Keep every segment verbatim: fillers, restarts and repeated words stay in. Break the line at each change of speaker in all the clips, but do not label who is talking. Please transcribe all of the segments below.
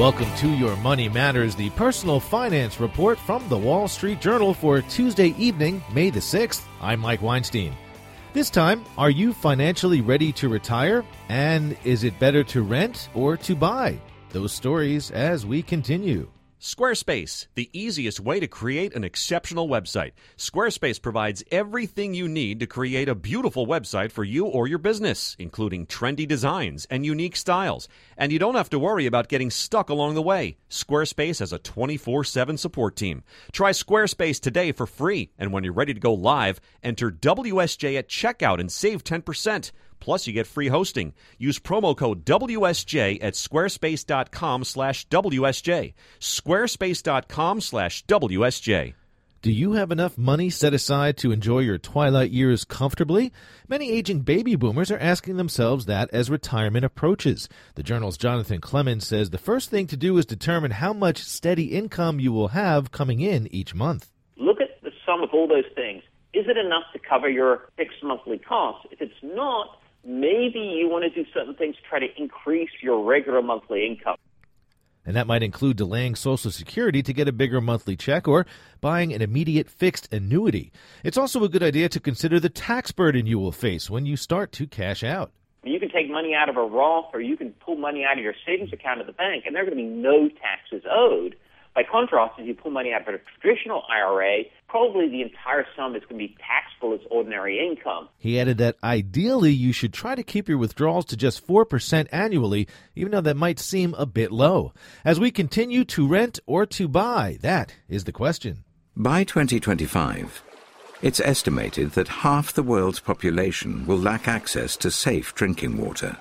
Welcome to Your Money Matters, the personal finance report from the Wall Street Journal for Tuesday evening, May the sixth. I'm Mike Weinstein. This time, are you financially ready to retire? And is it better to rent or to buy? Those stories as we continue.
Squarespace, the easiest way to create an exceptional website. Squarespace provides everything you need to create a beautiful website for you or your business, including trendy designs and unique styles. And you don't have to worry about getting stuck along the way. Squarespace has a twenty-four seven support team. Try Squarespace today for free, and when you're ready to go live, enter W S J at checkout and save ten percent. Plus, you get free hosting. Use promo code W S J at squarespace.com slash WSJ. Squarespace.com slash WSJ.
Do you have enough money set aside to enjoy your twilight years comfortably? Many aging baby boomers are asking themselves that as retirement approaches. The Journal's Jonathan Clemens says the first thing to do is determine how much steady income you will have coming in each month.
Look at the sum of all those things. Is it enough to cover your fixed monthly costs? If it's not, maybe you want to do certain things to try to increase your regular monthly income.
And that might include delaying Social Security to get a bigger monthly check or buying an immediate fixed annuity. It's also a good idea to consider the tax burden you will face when you start to cash out.
You can take money out of a Roth or you can pull money out of your savings account at the bank, and there are going to be no taxes owed. By contrast, if you pull money out of a traditional I R A, probably the entire sum is going to be taxable as ordinary income.
He added that ideally you should try to keep your withdrawals to just four percent annually, even though that might seem a bit low. As we continue to rent or to buy, that is the question.
By twenty twenty-five, it's estimated that half the world's population will lack access to safe drinking water.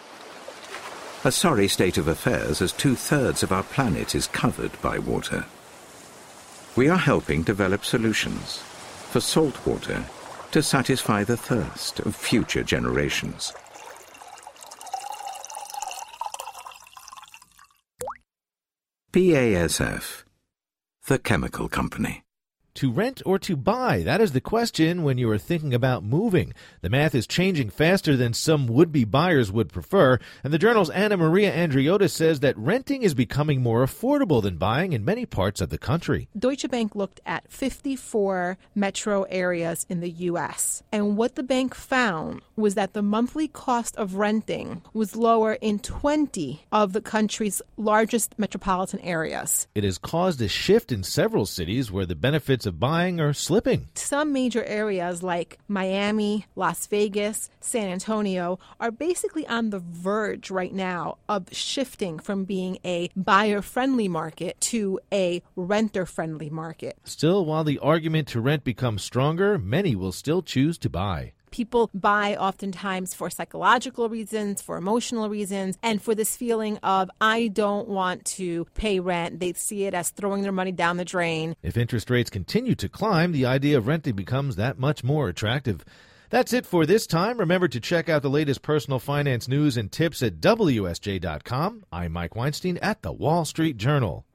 A sorry state of affairs as two-thirds of our planet is covered by water. We are helping develop solutions for salt water to satisfy the thirst of future generations. B A S F, the chemical company.
To rent or to buy? That is the question when you are thinking about moving. The math is changing faster than some would-be buyers would prefer, and the Journal's Anna Maria Andriota says that renting is becoming more affordable than buying in many parts of the country.
Deutsche Bank looked at fifty-four metro areas in the U S, and what the bank found was that the monthly cost of renting was lower in twenty of the country's largest metropolitan areas.
It has caused a shift in several cities where the benefits of buying are slipping.
Some major areas like Miami, Las Vegas, San Antonio are basically on the verge right now of shifting from being a buyer-friendly market to a renter-friendly market.
Still, while the argument to rent becomes stronger, many will still choose to buy.
People buy oftentimes for psychological reasons, for emotional reasons, and for this feeling of, I don't want to pay rent. They see it as throwing their money down the drain.
If interest rates continue to climb, the idea of renting becomes that much more attractive. That's it for this time. Remember to check out the latest personal finance news and tips at W S J dot com. I'm Mike Weinstein at the Wall Street Journal.